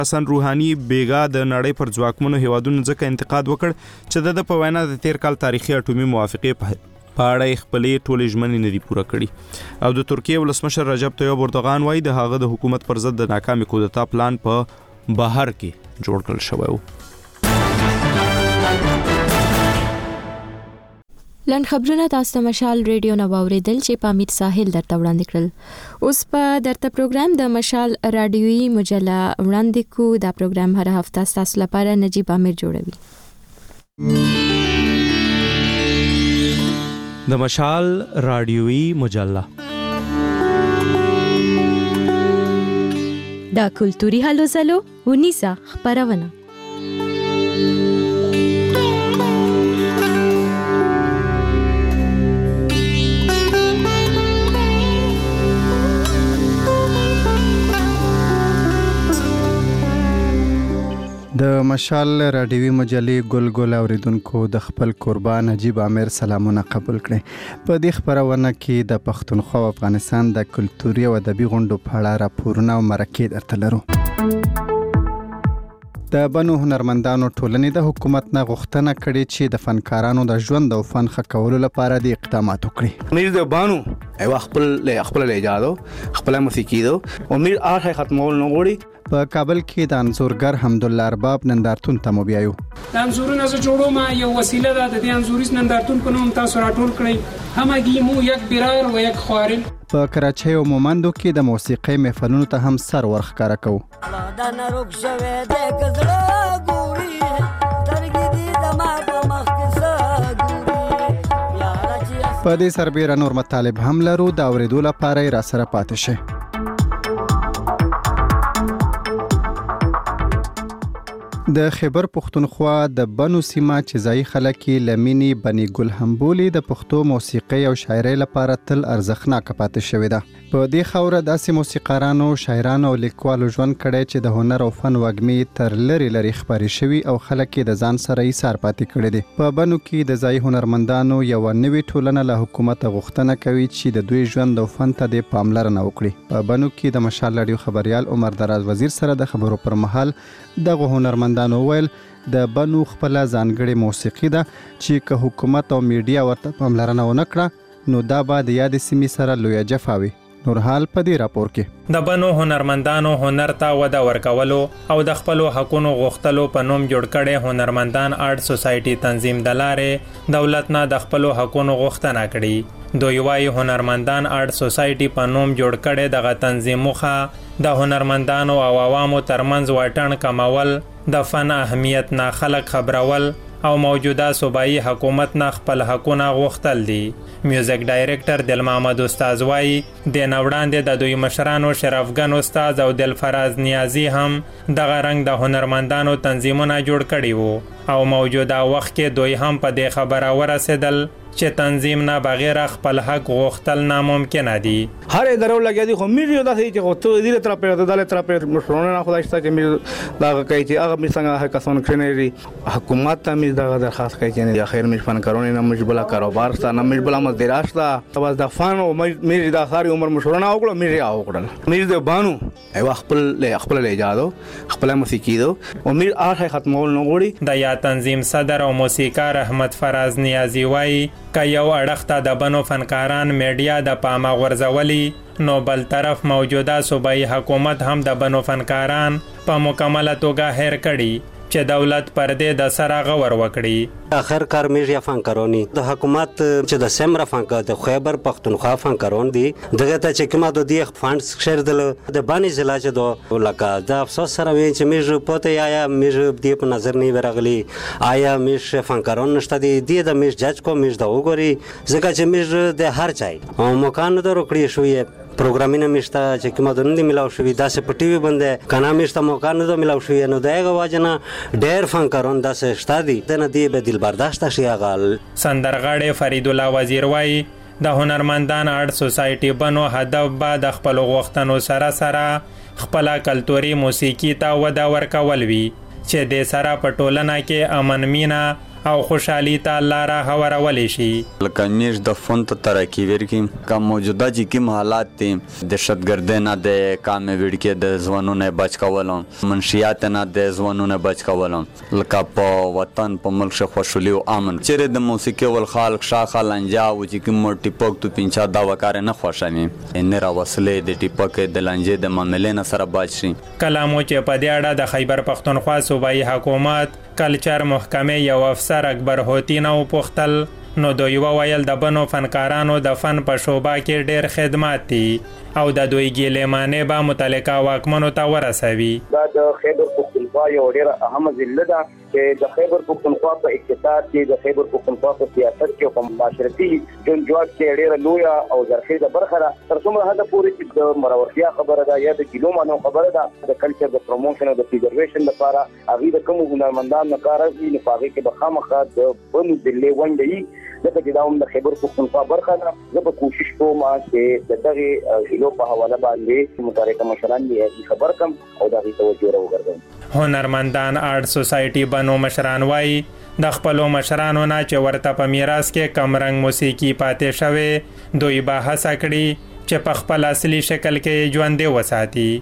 حسن روحاني بیګا د نړۍ پر ځواکمنو هیوادونو ځکه انتقاد وکړ چې د په وینا د تیر کال تاریخي اټومي موافقې په اړه خپلې ټولې ژمنې نه دي پوره کړي. او د ترکیې ولسمشر رجب طیب اردوغان وایي د هغه د حکومت پر ضد د ناکامي کودتا پلان په بهر کې جوړ کړل شوی و. لنډ خبرونه تاسو ته مشال ریډیو نه واوریدل چې په امیر ساحل درته وړاندې کړل. اوس په درته پروګرام د مشال رادیوي مجله وړاندې کو. دا پروګرام هر هفته تاسو لپاره نجیب امیر جوړوي. د مشال رادیوي مجله دا کلتوري هلو زلو ونیسا خبرونه. د مشال رادیوي مجلې ګل اوریدونکو د خپل قربان نجیب امیر سلامونه قبول کړئ. په دې خبرونه کې د پښتونخوا او افغانستان د کلتوري او ادبي غونډو په اړه راپورونه او مرکې درته لرو. د بنو هنرمندانو ټولنې د حکومت نه غوښتنه کړې چې د فنکارانو د ژوند او فن ښه کولو لپاره د اقدامات وکړي. میر د بانو ایوا خپل ایجادو خپل موسیقي دو او میر آرخه ختمول نه غوړي. په کابل کې د انځورګر حمدالله ارباب نندارتون ته مو بیایو. د انځورونو زه جوړوم یو وسیله ده د دې انځوریز نندارتون په نوم تاسو راټول کړئ. همګي مو یک برار و یک خوارل. په کراچۍ او مومندو کې د موسیقۍ محفلونو ته هم سر ورښکاره کوو. په دې سربیره نور مطالب هم لرو. د اوریدو لپاره را سره پاتې شئ. د خیبر پښتونخوا د بنو سیمه چې ځای خلک یې لمینی بنی ګل همبولي د پښتو موسیقي او شاعرۍ لپاره تل ارزښتناک پاتې شوې ده. په دې خوره داسې موسیقارانو، شاعرانو او لیکوالو ژوند کړی چې د هنر او فن وږمې تر لري خبرې شوي او خلک یې د ځان سره ایثار پاتې کړي دي. په بنو کې د ځای هنرمندانو یو نوې ټولنه له حکومت غوښتنه کوي چې د دوی ژوند او فن ته د پاملرنه وکړي. په بنو کې د مشال رادیو خبريال عمر دراز وزیر سره د خبرو پر مهال دغه هنرمندانو ویل د بنو خپل ځانګړي موسیقي ده چې که حکومت او میډیا ورته پاملرنه ونه کړه نو دا به د یاد سیمې سره لویه جفا وي. نورحال په دې راپور کې د بنو هنرمندانو هنر ته وده ورکولو او د خپل حقونو غوښتلو په نوم جوړ کړي هنرمندان آرت سوسایټي تنظیم د لارې دولت نه د خپل حقونو غوښتنه کړي. دوی وايي هنرمندان آرت سوسایټي په نوم جوړ کړي دغه تنظیم مخه د هنرمندانو او عوامو ترمنځ واټن کمول، د فن اهمیت نه خلک خبرول او موجوده صوبایي حکومت نه خپل حقونه غوښتل دي. میوزیک ډایرکټر دل محمد استاد وایي د نوړاندې د دوی مشرانو شرفګن استاد او دلفراز نیازی هم دغه رنګ د هنرمندانو تنظیمونه جوړ کړي وو او موجوده وخت کې دوی هم په دې خبره ورسېدل چې تنظیم نه بغیر خپل حق غوښتل ناممکن دي. هر اداره لګیا دي خو میډیا داسې چې غوښتل دي تر په داله تر په مشرونه نه خدای شته چې مې دا کوي چې هغه مې څنګه هر کسان کړنې حکومت ته مې دا درخواست کوي چې نه اخر مې فنکارونه نه مې بلا کاروبار ستا نه مې بلا مزدراش تا تاسو د فن او مې دا ساري عمر مشرونه وکړه مې وکړل. مې د بانو ایوا خپل ایجادو خپل موسیقي دو او مې آرخه ختمول نه غوړي. د یا تنظیم صدر او موسیقار احمد فراز نیازی وایي که یو اړخ ته د بنو فنکاران میډیا د پامه غورځولي نو بل طرف موجوده صوبایي حکومت هم د بنو فنکاران په مکمله توګه هیر کړي چې دولت پر دې د سره غور وکړي. اخر کار میډیا فنکارونی د حکومت چې د سمره فنکار د خیبر پښتونخوا فنکارون دي دغه ته چې کومه د دې فاندز شیردل د باندې ضلع چې د لکه د افسوس سره وین چې میډ پته یا میډ دې په نظر نه ورغلی آیا میډ فنکارون نشته دي د میډ جج کو میډ د وګوري ځکه چې میډ د هر چای او مکان د روکړی شوې پروګرامینه مشته چې کومه د نن ملاو شوې داسې په ټي وي باندې کنا مشته موقع نه ملاو شوې نو دغه واجنه ډېر فنکارون داسې شته دي د نه دی به دل برداشت شي. غال سندرغاړي فرید الله وزیر وایي د هنرمندان آرت سوسایټي بنو هدف به د خپل غوښتنو سره خپل کلتوري موسیقي ته وده ورکول وي چې د سره په ټولنه کې امن مینه او خوشحالي ته لاره هوارولې شي. لکه میش د فون ته ترقی ورکړي که موجوده چې کوم حالات دي دهشتګردۍ نه د کامې وړکې د ځوانونه بچ کولو منشیات نه د ځوانونه بچ کولو لکه په وطن په ملک شه خوشحالي او امن چیرې د موسیقي ول خلق شاخه لنجا او چې کوم ټیپک تو پنځه دا وکړ نه خوشاني نه را وسلې د ټیپک د لنجې د معاملې نه سره بچ شي. کلامو چې په دې اړه د خیبر پختونخوا صوبایي حکومت کلچر محکمې یو افسر اکبر هوتی نو پختل نو دوی وویل د بنو فنکارانو د فن په شوبه کې ډېر خدمات دي او د دوی ګیلمانې به متعلقه واکمنو ته ورسوي. دا د خیبر پختونخوا یو ډېره اهمه ضلع ده چې د خیبر پختونخوا په اقتصاد کې د خیبر پختونخوا په سیاست کې او په معاشرتي جنجال کې ډېره لویه او زرخیزه برخه ده. تر څومره حد پورې چې د مرورتیا خبره ده یا د ګیلمانو خبره ده د کلچر د پروموشن او د پریزرویشن لپاره هغه د کوم هنرمندانو کار کوي نه پاره کې به خامخا د بنو ضلع ونډي لکه چې دا هم د خیبر پختونخوا برخه ده. زه به کوشش کوم چې دغه ضلع په حواله باندې متحرکه مشران یې خبر کم او دا غي توجه راوګرځم. هنرمندان آرټ سوسایټي بنو مشران وای د خپلو مشرانو نه چې ورته په میراث کې کم رنگ موسیقي پاتې شوه دوی به هڅه کړي چې په خپل اصلي شکل کې ژوندۍ وساتي.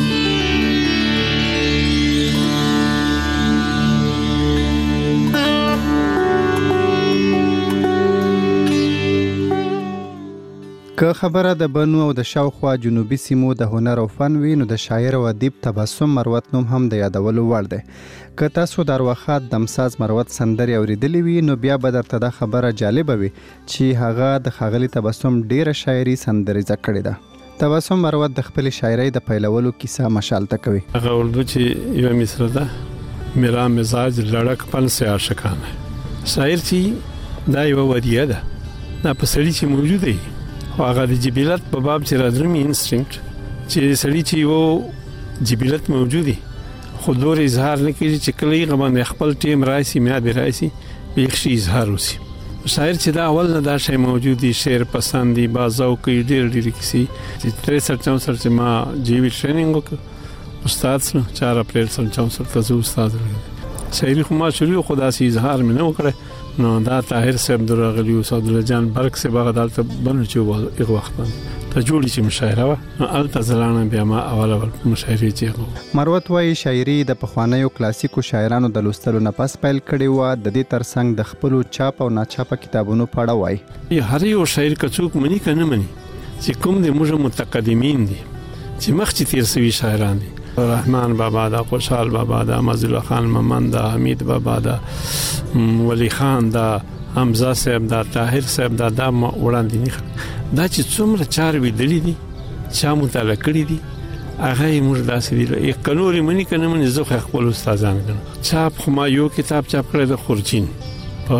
که خبره د بنو او د شاوخوا جنوبي سیمو د هنر او فن وي نو د شاعر او ادیب تبسم مروت نوم هم د یادولو وړ دی. که تاسو د ارواښاد دمساز مروت سندرې اوریدلې وي نو بیا به درته دا خبره جالبه وي چې هغه د ښاغلي تبسم ډیره شاعري سندریزه کړې ده. تبسم مروت د خپل شاعرۍ د پیلولو کیسه مشالته کوي. هغه اردو چې یو مصره ده میرا مزاج لړک پن سے عاشقانه شاعر چې دا یو ودیه ده دا په سړي چې موجود دی هغه د جبلت په باب چې راځي انسټینکټ چې سړي چې وو جبلت موجودي خو دور اظهار نه کوي چې کله یې غوښنه خپل ټیم راشي میا به راشي به شي اظهار وسی. شاعر چې دا اول نه دا شی موجودي شعر پسندي بازو کوي ډېر کسی چې 63 چې ما جیوی ټریننګ وکړ استاد سره 4 اپریل 1964 ته استاد شاعري خو ما شروع خدا سي اظهار مې نه وکړ نو دا طاهر صاحب درغلی او صاد الله جان برک سے بغداد ته بنو چې یو وخت ته جوړی چې مشاعره و نو الته زلانه بیا ما اوله مشاعره چې مروت وايي شاعري د پخوانیو کلاسیکو شاعرانو د لوستلو نه پس پیل کړي و د دې ترڅنګ د خپل چاپ او ناچاپ کتابونو پاړه وای. هر یو شاعر کڅوک منی کنه منی چې کوم د موږ متقدمین دي چې مخکې تیر سوي شاعران دي رحمان بابا دا خوشحال بابا دا مزل خان ممن دا حمید بابا دا ولی خان دا حمزه صاحب دا طاهر صاحب دا وړاندې نه دا چې څومره چار وی دلی دي چا مطالعه کړی دي هغه موږ داسې دي یک کلوري منی کنه من زه خپل استادان کنه چاپ خو ما یو کتاب چاپ کړی د خورجین په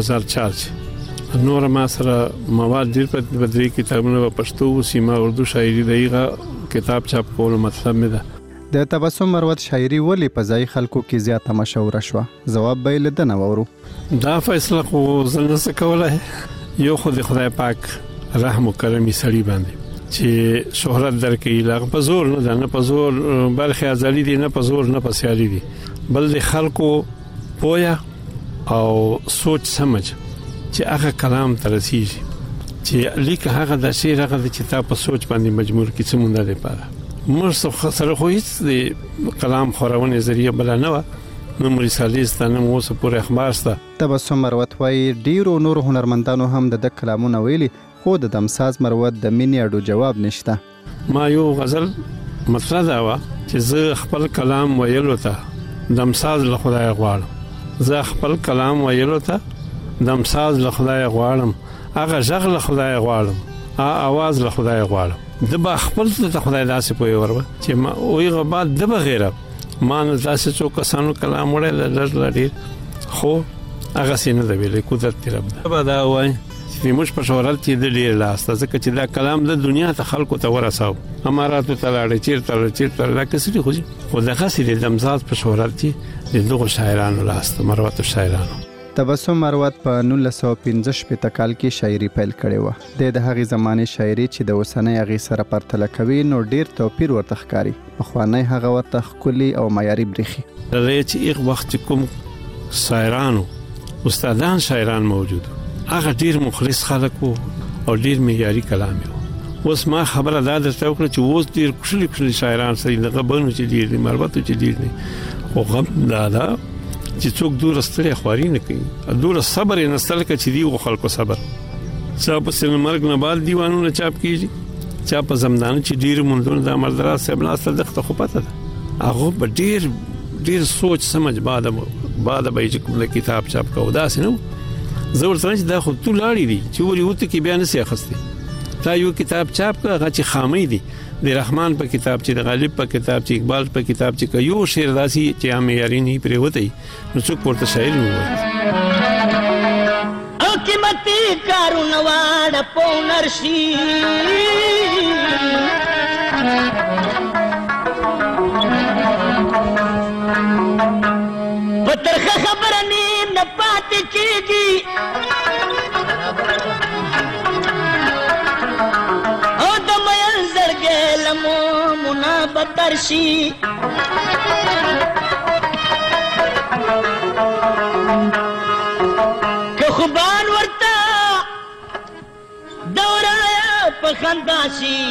2004 نور ما سره مواد ډیر په بدري کتابونه په پښتو سیمه اردو شاعري دغه کتاب چاپ کول مطلب مې ده. د تبسم مروت شاعري ولې په ځای خلکو کې زیاته مشهور شوه؟ جواب به لیدنه وورو. دا فیصله خو زنه څه کوله یو خدای پاک رحم او کرم سړي باندې چې شهرت درکې لاغ په زور نه په زور برخه ازلی دي نه په زور نه په سیالي دي بل د خلکو پویا او سوچ سمج چې هغه کلام ترسيږي چې لیک هغه د شعر هغه د کتاب په سوچ باندې مجبور کی څه مونږ نه پاره مر سره خو هیڅ د کلام خورونه ذریعہ بل نه و نو مرسالیست نه مو سه پور اخبار ستا. تبسم مروت وايي ډیرو نور هنرمندانو هم د کلامونه ویلي خو د دمساز مروت د مینې اډو جواب نشته. ما یو غزل مطلب دا و چې زه خپل کلام ویلو ته دمساز له خدای غواړم زه خپل کلام ویلو ته دمساز له خدای غواړم هغه ژغ له خدای غواړم اواز له خدای غواړم د با خپل ته خدای داسې پوي ورو چې ما وی غبا د بغیره ما نه داسې څو کسانو کلام وړل لړ خو هغه سینه د ویلې قدرت رب دا دا وای چې موږ په شهرت کې د ډیر لاس ځکه چې دا کلام د دنیا ته خلکو ته ورساو اماراتو ته لاړ چیرته دا کسې خو دغه سری د دمساز په شهرت کې د دغه شاعرانو لاس مروت شاعرانو. تبسم مروت په 1915 کال کې شاعري پیل کړې و. د هغې زمانه شاعري چې د اوسنۍ هغې سره پرتله کوي نو ډیر توپیر ورته ښکاري. پخوانی هغه ورته ښکلي او معیاري برېښي. د چې یو وخت کوم شاعرانو استادان شاعران موجود هغه ډیر مخلص خلک وو او ډیر معیاري کلام وو. اوس ما خبره دا درته وکړه چې اوس ډیر کښلي شاعران سره دغه بنو چې ډیر دي مربوطه چې ډیر دي خو غم دا چې څوک دور ستړي خواري نه کوي دور صبر یې نستل کې چې دی او خلکو صبر چا په سن مرګ نه بعد دیوانونه چاپ کیږي چا په زمدان چې ډیر مونږ د مردرات صاحب ناسته دغه خو پته ده هغه به ډیر سوچ سمجھ بعد به چې کوم کتاب چاپ کوو دا سينو زور څنګه دا خو تو لاړی دي چې وري وته کې بیان سي اخستي تا یو کتاب چاپ کړه چې خامي دي د رحمان په کتاب چې د غالب په کتاب چې اقبال په کتاب چې یو شعر داسي چې عام یاري نه پرې وته نو څوک ورته شاعر نه وایي او قیمتي کارونه واړه پونرشي پترخه خبره نه پاتې کیږي او د مېل زړګې لمو منا بدرشي که خوبان ورته دوره په خندا شي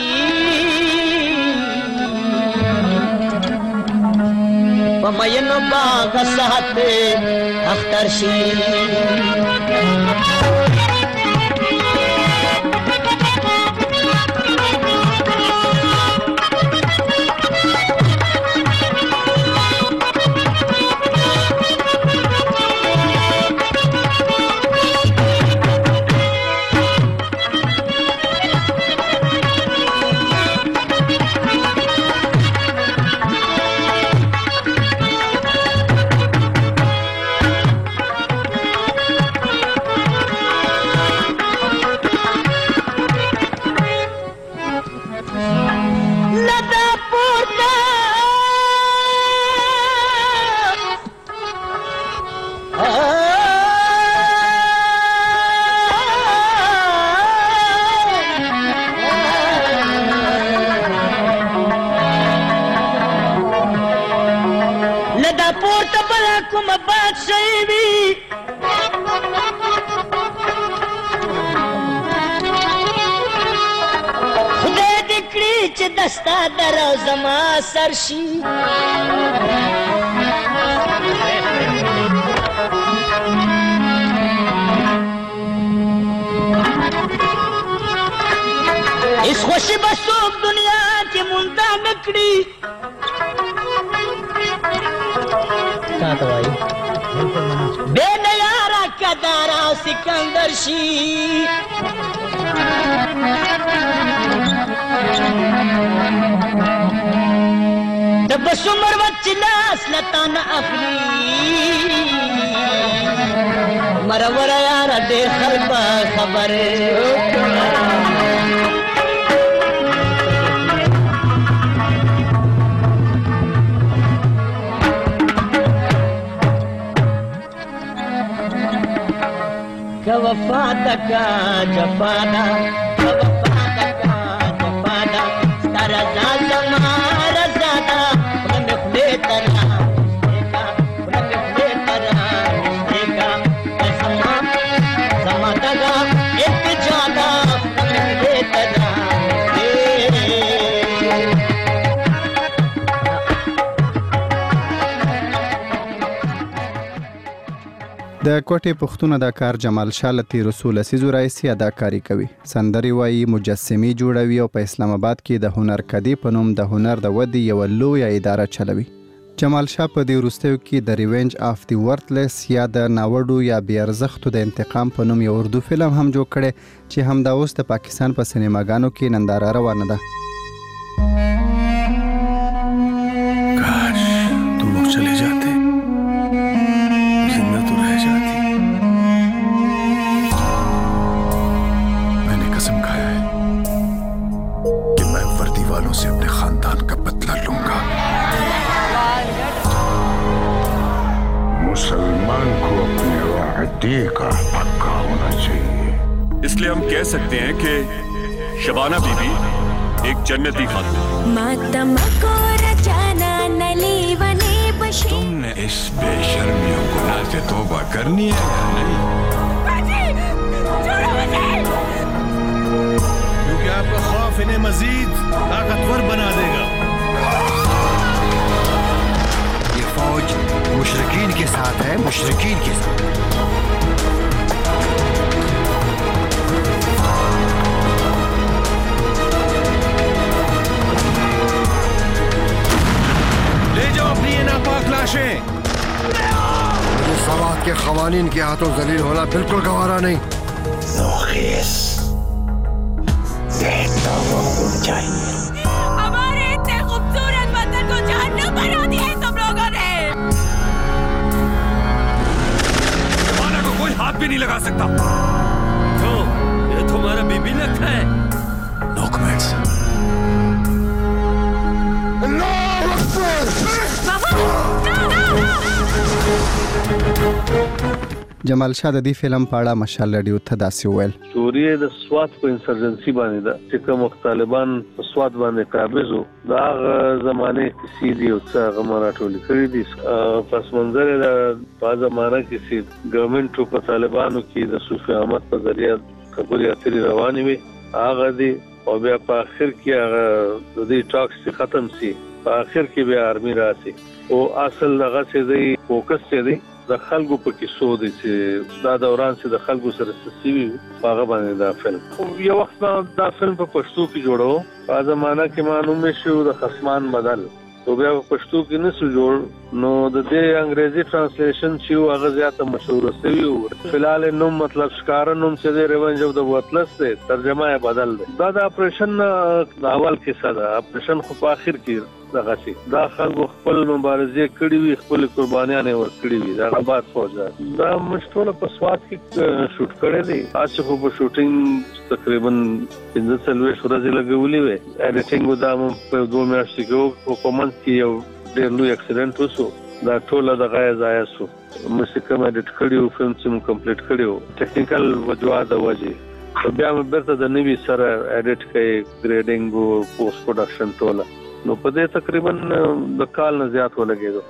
پمینو باغ ساعت اختر شي دستا در زما سرشي اس خوشي بسوک دنیا کې مونږه نکړي تا ته وایي بے نیارا کدارا سکندر شي بس عمر وچ لاس لتان اخلي مرور یار دې خلق خبر کا وفادک جفادا ستاره زما د کوټې پښتون اداکار جمال شاه لتی رسول سیزو رئیسی اداکاری کوي. سندري وایي، مجسمي جوړوي او په اسلام آباد کې د هنر کدی په نوم د هنر د ودی یو لویه اداره چلوي. جمال شاه په دې وروستیو کې د ریونج اف دی ورتلس یا د ناوړو یا بې ارزښتو د انتقام په نوم یو اردو فلم هم جوړ کړي چې همدا اوس د پاکستان په سینماګانو کې ننداره روانه ده. का पक्का होना चाहिए. इसलिए हम कह सकते हैं कि शबाना बीबी एक जन्नती खातून. तुमने इस बेशर्मी और गुनाह से तौबा करनी है या नहीं? क्योंकि आपका खौफ इन्हें मजीद ताकतवर बना देगा। ये फौज मुशरिकीन के साथ है, मुशरिकीन के साथ। ले जाओ अपनी ये नापाक लाशें। मुझे सवात के खवानीन के हाथों जलील होना बिल्कुल गवारा नहीं। हमारे इतने खूबसूरत वतन को जहन्नम बना दिया है तुम लोगों ने। जमाना को कोई हाथ भी नहीं लगा सकता। तो ये तुम्हारा बीबी लगता है। No comments. جمال شاه د دې فلم په اړه مشال رادیو ته داسې وویل: سوریه د سوات په انسرجنسي باندې ده چې کوم طالبان په سوات باندې قابض وو. دا زمانه کې سیدی او څنګه مراټول کړی دي. پس منظر د په زمانه کې سید ګورنمنت په طالبانو کې د صوفي احمد په ذریعہ خبرې اترې روانې وي. هغه دي او بیا په اخر کې هغه د دې ټاکس ختم سي. په اخر کې بیا آرمي راسي او اصل هغه چې دی فوکس چې دی د خلکو په کیسو دي چې دا دوران چې د خلکو سره سسیوي هغه باندې دا فلم یو وخت دا فلم په پښتو کې جوړو. په زمانہ کې معلومه شو د خصمان بدل او بیا په پښتو کې نسو جوړ نو د دې انګریزي ترانسلیشن چې هغه زیاته مشهور شوی او فلال نوم مطلب ښکار نوم چې د ریونج اف د وټلس ته ترجمه یې بدل دی. دا د اپریشن اول کې ساده اپریشن خو په اخر کې دغه شي دا خلکو خپل مبارزه کړې وي خپل قربانیان ورکړي وي. دا بعد فوج دا مشټوله په سوات کې شوټ کړی دی. تاسو خو په شوټینګ تقریبا 15 ورځې لګولې وي. اډیټینګ دا په 2 میاشتې کې په کومن کې یو ډېر لوی اکسیډنټ وشو. دا ټوله د غیا ځای شو. موسیقي مې اډیټ کړیو فلم سم کمپلیټ کړیو ټیکنیکل وجوهات د وجه بیا مې برته د نوی سره اډیټ کړي ګریډینګ او پوسټ پروډکشن ټوله نو په دې تقریبا د کال نه زیات ولګېدو.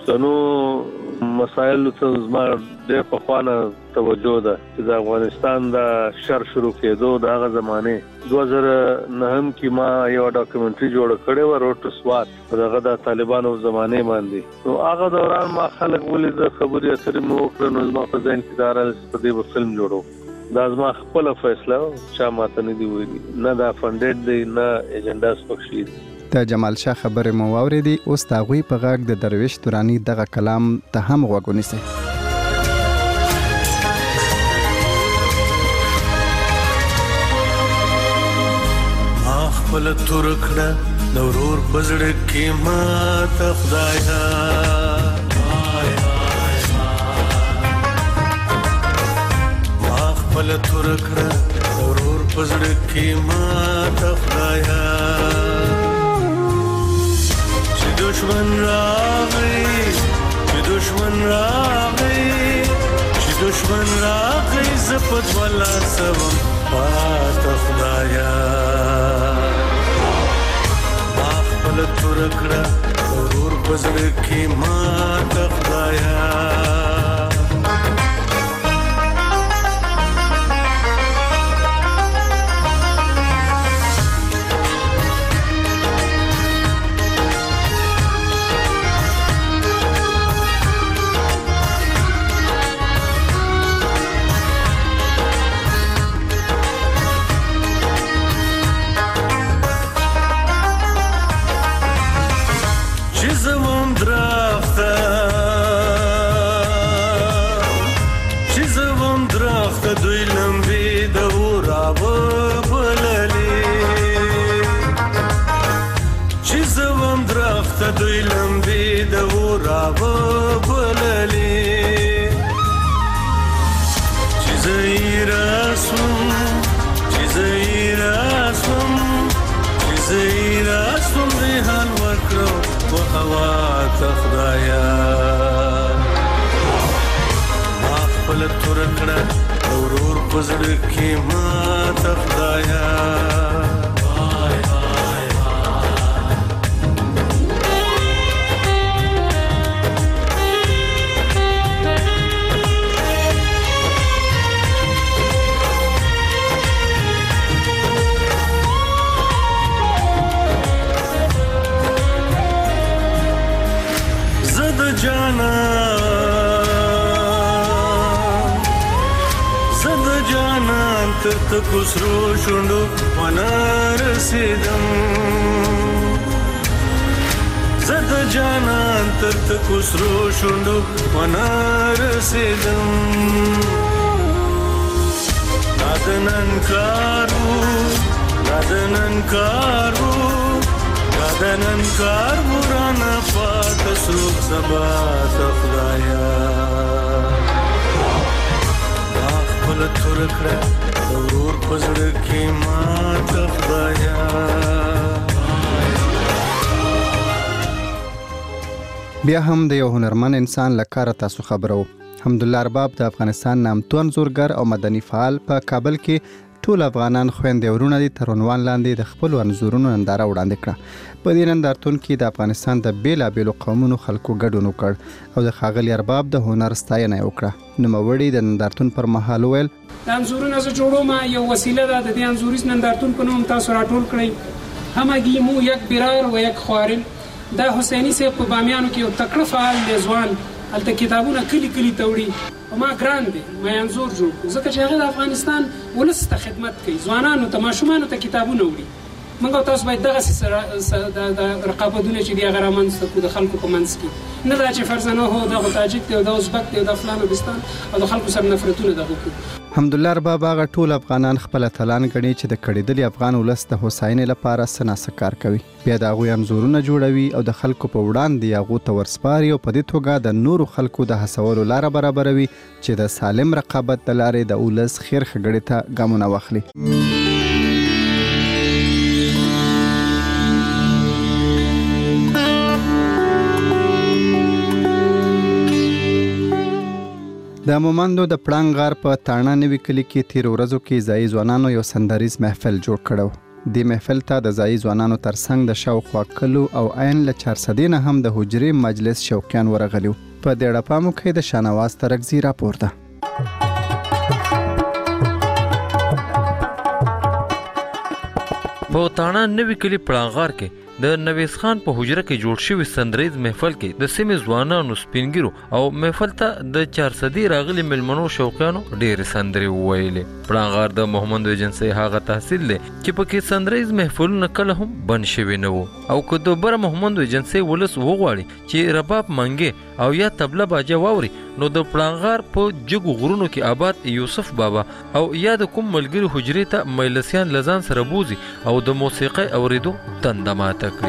پښتنو مسایل ته زما ډېر په خوانه توجه ده چې د افغانستان د شر شروع کېدو د هغه زمانه 2009 کې ما یو ډاکومنټري جوړ کړی و روټ سوات دغه د طالبانو زمانه باندې. نو هغه دوران ما خلک ولې د خبرې اترې مو کړو نو زما په ذهن کې دارل په دې فلم جوړو. دا زما خپل فیصله چا ماته نه دی ویلي نه دا فنډډ دی نه ایجنډاس پکښې دي. د جمال شاه خبرې مو واورېدې. اوس د هغوی په غږ د درویش توراني دغه کلام ته هم غوږ ونیسئ. ما خپل تور کړه د ورور په زړه کې ماته خدایا ما خپل تور کړه د ورور په زړه کې ماته خدایا دشمن راغی چې دشمن راغی زپد ولا سوم پات خدایا ما خپل تور کړه ورور بزړ کې ما ته خدایا دوی لمبي د ورابه بللي چې زیراسم ریحان ورکړو و هوا ته خدایا ما خپل تور کړه ورور په زړه کې ما ته خدایا تر تکو سرو شونډو ونه رسیدم زه د جانان تر تکو سرو شونډو ونه رسیدم دادنن کار ورانه پاته سوک سبا تخدایا خپل تور کړه ضرور پزړه کې ما تخدایا. بیا هم د یو هنرمن انسان لکاره تاسو خبرو. حمدالله ارباب د افغانستان نامتو انځورګر او مدني فعال په کابل کې ټول افغانان خويندې ورونه دي تر عنوان لاندې د خپل انځورونو ننداره وړاندې کړه. په دې نندارتون کې د افغانستان د بیلابیلو قومونو خلکو ګډون وکړ او د ښاغلي ارباب د هنر ستاینه وکړه. نوموړي د نندارتون پر مهال وویل د انځورونو زه جوړوم یو وسیله ده د دې انځوریز نندارتون په نوم تاسو راټول کړئ. همگی مو یک برار و یک خوارل. دا حسینی صاحب په بامیانو کې یو تکړه فعال دی ځوان هلته کتابونه کلی توړي او ما ګران دی ما انځور جوړ ځکه چې هغه د افغانستان ولس ته خدمت کوي ځوانانو ته ماشومانو ته کتابونه وړي. موږ تاسو باید دغه د رقابتونه چې دی هغه رامنځته کړو د خلکو په منځ کې نه دا چې فرضاً هو دغه تاجک دی او د ازبک دی او د فلان وبستان او د خلکو سره نفرتونه دغه کوي. حمدالله ارباب هغه ټول افغانان خپل اتلان ګڼي چې د کړېدلي افغان ولس د هوساینې لپاره څه ناسه کار کوي. بیا د هغوی انځورونه جوړوي او د خلکو په وړاندې هغو ته ورسپاري او په دې توګه د نورو خلکو د هڅولو لاره برابروي چې د سالم رقابت د لارې د ولس خیر ښېګړې ته ګامونه واخلي. د مومندو د پړانګ غار په تاڼه نوي کلي کې تیر ورځو کې ځایي ځوانانو یو سندریز محفل جوړ کړو. دې محفل ته د ځایي ځوانانو ترڅنګ د شاوخوا کلو او عین له 400 نه هم د حجرې مجلس شوقیان ورغلي. په دې اړه پام وکړئ د شانواز ترکزي راپور ده. په تاڼه نوي کلي پړانګ غار کې د نویس خان په حجره کې جوړ شوی سندریز محفل کې د سیمې ځوانانو سپینګیرو او محفل ته د 400 راغلي ملمنو شوقیانو ډېرې سندرې وویلې. پړانګ غار د محمد ایجنسۍ هغه تحصیل دی چې پکې سندریز محفلونه کله هم بند شوي نه وو او که د بره محمد ایجنسۍ ولس وغواړي چې رباب منګې او یا طبله باجه واوري نو د پړانګ غار په جګو غرونو کې آباد یوسف بابا او یا د کوم ملګري حجرې ته مجلسیان لزان سره بوزي او د موسیقۍ اوریدو دنده ماته کړي.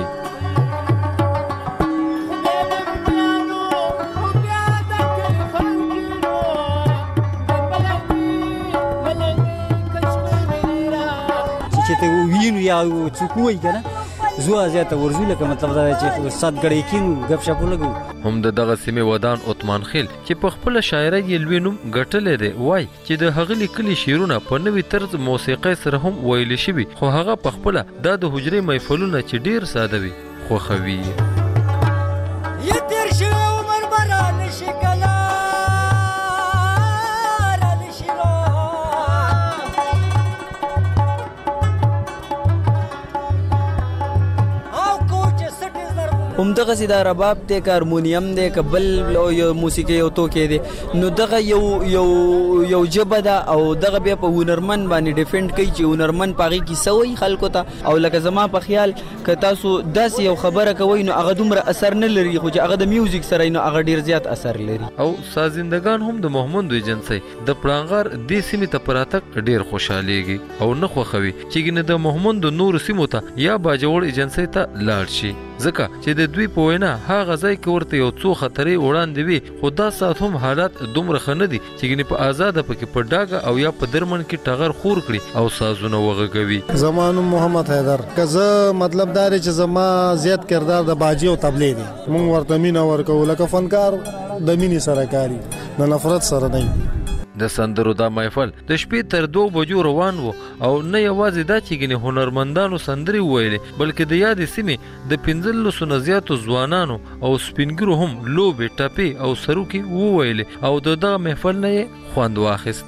چې ته وینو یا څوک وایي کنه زو ازاته ورزو لکه مطلب دا چې صد غړي کینو غب شپ لګو. هم دغه سیمه ودان عثمان خیل چې په خپل شاعرۍ یې لوینم غټلې دی وای چې د هغلی کلی شیرونه په نوې طرز موسیقۍ سره هم ویل شي خو هغه په خپل د حجرې محفلونه چې ډیر ساده وي خو خوي هم دغه سیدا رباب دی که هارمونیم دی که بل یو موسیقي یو توکې دی نو دغه یو جبه ده او دغه بیا په هنرمن باندې ډیفنډ کوي چې هنرمن پاغي کې سوي خلکو ته او لکه زما په خیال که تاسو داسې یو خبره کوي نو هغه دومره اثر نه لري خو چې هغه د میوزیک سره نو هغه ډیر زیات اثر لري. او سازندگان هم د محمد ایجنسۍ د پړانګ غار دې سیمې ته پراتک ډیر خوشاليږي او نه خوخوي چې ګنه د محمد نور سیمو ته یا باجوړ ایجنسۍ ته لاړ شي ځکه چې د دوی په وینا هغه ځای کې ورته یو څو خطرې وړاندې وي خو دا سات هم حالات دومره ښه نه دي چې ګنې په آزاده پکې په ډاګه او یا په درمن کې ټغر خور کړي او سازونه وغږوي. زمانو محمد حیدر که زه مطلب دا چې زما زیات کردار د باجی او طبلې دی مونږ ورته مینه ورکو لکه فنکار د مینې سره کاری د نفرت سره نه. د سندرو دا محفل د شپې تر 2 بجو روان وو او نه یوازې دا چې ګنې هنرمندانو سندري وویلې بلکې د یادې سیمې د 1500 نه زیاتو ځوانانو او سپینګرو هم لوبې ټپې او سروکي وویلې او دغه محفل نه یې خوند واخیست.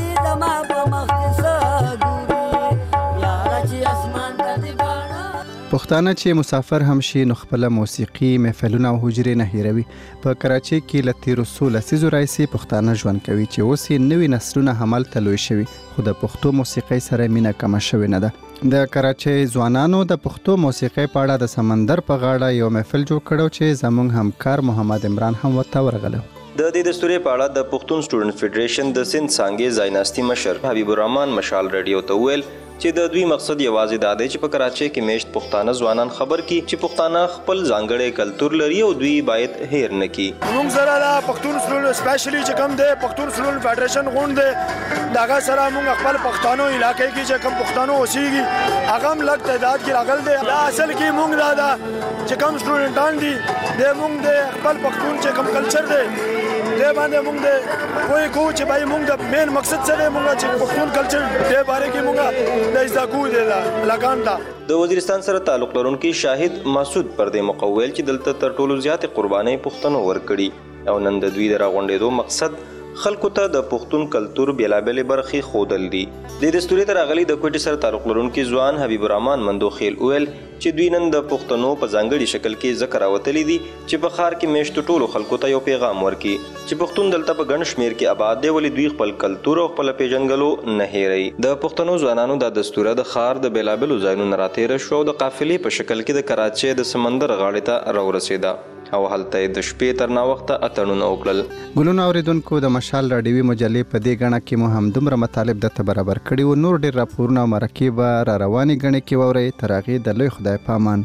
په پښتانه چې مسافر هم شي نو خپل موسیقي محفلونه او حجرې نه هیروي. په کراچۍ کې له تیرو 16 لسیزو راهیسې پښتانه ژوند کوي چې اوس یې نوي نسلونه همالته لوی شوي، خو د پښتو موسیقۍ سره مینه کمه شوې نه ده. د کراچۍ ځوانانو د پښتو موسیقۍ په اړه د سمندر په غاړه یو محفل جوړ کړو چې زموږ همکار محمد عمران هم ورته ورغلی. د دې دستوري په اړه د پښتون سټوډنټ فدریشن د سند څانګې ځایناستي مشر حبیب الرحمن مشال رادیو ته ویل چې د دوی مقصد یوازې دا دی چې په کراچۍ کې میشت پښتانه ځوانان خبر کی چې پښتانه خپل ځانګړی کلتور لري او دوی باید هیر نه کی. موږ سره د پښتون سټوډنټ سپیشلی چې کوم دی پښتون سټوډنټ فدریشن غونډ دی داغه سره موږ خپل پښتانو علاقې کې چې کوم پښتانو اوسېږي هغه هم لږ تعداد کې راغل دی. دا اصل کې موږ دا چې کوم سټوډنټان دي د موږ د خپل پښتون چې کوم کلچر دی دې باندې موږ د کوی کو چې بای موږ د مین مقصد څه دی موږ چې پښتون کلچر دې باره کې موږ د ازاکو دی لګان دا. د وزیرستان سره تعلق لرونکي شاهد مسعود پر دې مقول چې دلته تر ټولو زیات قرباني پښتنو ورکړي او نن د دوی د راغونډېدو مقصد خلکو ته د پښتون کلتور بیلابلې برخې ښودل دي. د دستوري تر راغلي د کوټې سره تعلق لرونکي ځوان حبیب الرحمن مندوخیل ویل چې دوی نن د پښتنو په ځانګړي شکل کې ذکر راوتلی دي چې په ښار کې میشتو ټولو خلکو ته یو پیغام ورکړي چې پښتون دلته په ګڼ شمیر کې آباد دی ولې دوی خپل کلتور او خپل پیژنګلو نه هیروي. د پښتنو ځوانانو د دستوره د ښار د بیلابلو ځایونو راتېره شو او د قافلې په شکل کې د کراچۍ د سمندر غاړې ته راورسېده او هلته د شپې تر ناوخته اتڼونه وکړل. ګلونه اوریدونکو د مشال راډیوي مجلې په دې غاڼه کې مو هم دومره مطالب درته برابر کړي او نور ډېر راپورونه او مرکې به را روانې غاڼې کې واورئ. تر هغې د لوی خدای په امان.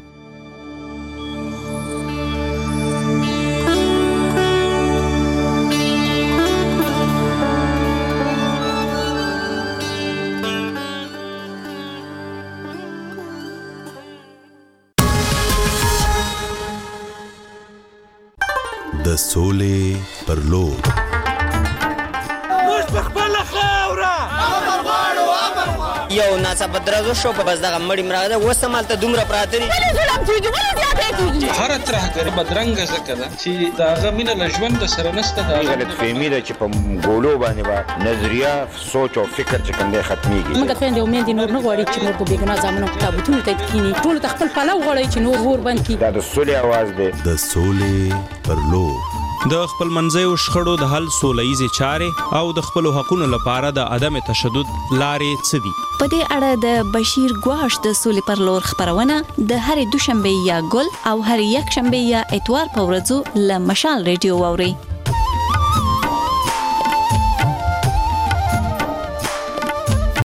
د سولې پر لور موږ په خپله خاوره یو ناڅاپه درزو شو په بس دغه مړی مراغده اوس همالته دومره پراته دي. ولې ظلم کېږي ولې زیاتی کېږي؟ هره ترهګري بدرنګه ځکه ده چې د هغه مینه له ژونده سره نشته. د هغه غلطفهمي ده چې په ګولو باندې به نظریه سوچ او فکر چې کوم دی ختمیږي. موږ خویندې او میندې نور نه غواړي چې موږ په بېګناه زامنو تابوتونو ته کښېني. ټولو ته خپل پلو غواړي چې نور اور بند کړي. دا د سولې اواز دی. د سولې پر لور د خپل منځیو شخړو د حل سولهییزې چارې او د خپلو حقونو لپاره د عدم تشدد لارې څه دي؟ په دې اړه د بشیر ګواش د سولې پر لور خبرونه د هرې دوشنبه یا ګل او هرې یکشنبه یا اتوار په ورځو له مشال ریډیو واوري.